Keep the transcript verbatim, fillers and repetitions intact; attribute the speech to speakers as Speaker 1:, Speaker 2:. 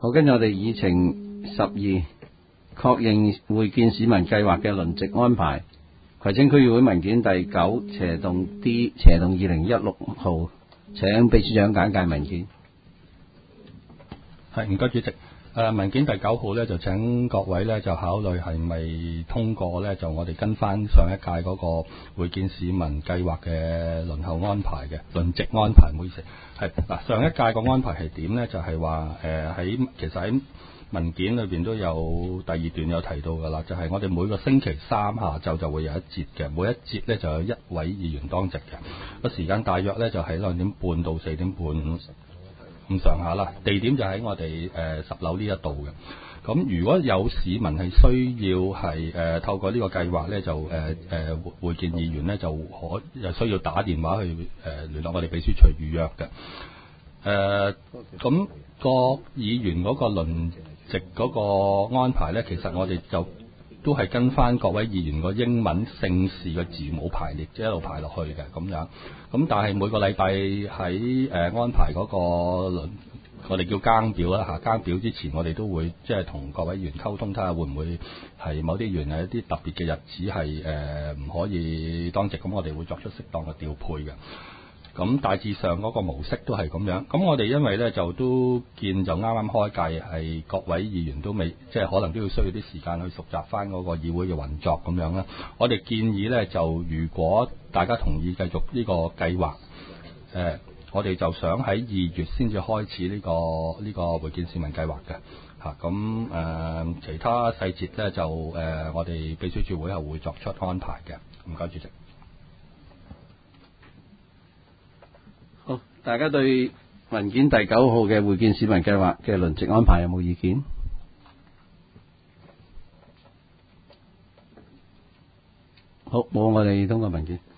Speaker 1: 好，跟住我哋議程十二，確認會見市民計劃嘅輪值安排。葵青區議會文件第九斜動 D 斜動二零一六號，請秘書長簡介文件。
Speaker 2: 係，唔該主席。誒文件第九號咧，就請各位咧就考慮係咪通過咧，就我哋跟翻上一屆嗰個會見市民計劃嘅輪候安排嘅輪值安排，唔好意思。係嗱，上一屆個安排係點咧？就係話誒喺其實喺文件裏邊都有第二段有提到㗎啦，就係、是、我哋每個星期三下晝就會有一節嘅，每一節咧就有一位議員當值嘅，個時間大約咧就喺兩點半到四點半咁上下啦。地點就喺我哋誒、呃、十樓呢一度嘅。咁如果有市民係需要係誒、呃、透過呢個計劃咧，就誒誒、呃、會見議員咧，就可又需要打電話去誒、呃、聯絡我哋秘書處預約嘅。誒咁個議員嗰個輪值嗰個安排咧，其實我哋就都係跟翻各位議員個英文姓氏嘅字母排列，即係一路排落去嘅咁樣。咁但係每個禮拜喺誒安排嗰個輪，我哋叫更表啦嚇，更表之前我哋都會即係同各位議員溝通，睇下會唔會係某啲議員係一啲特別嘅日子係誒唔可以當值，咁我哋會作出適當嘅調配嘅。咁大致上嗰個模式都係咁樣。咁我哋因為咧就都見就啱啱開屆，係各位議員都未即係可能都要需要啲時間去熟習翻嗰個議會嘅運作咁樣啦。我哋建議咧就如果大家同意繼續呢個計劃，誒、呃、我哋就想喺二月先至開始呢、呢個呢、呢個會見市民計劃嘅嚇。咁、啊、誒、呃、其他細節咧就誒、呃、我哋秘書處會後會作出安排嘅。唔該主席。
Speaker 1: 好，大家對文件第九號嘅會見市民計劃嘅輪值安排有冇意見？好，冇，我哋通過文件。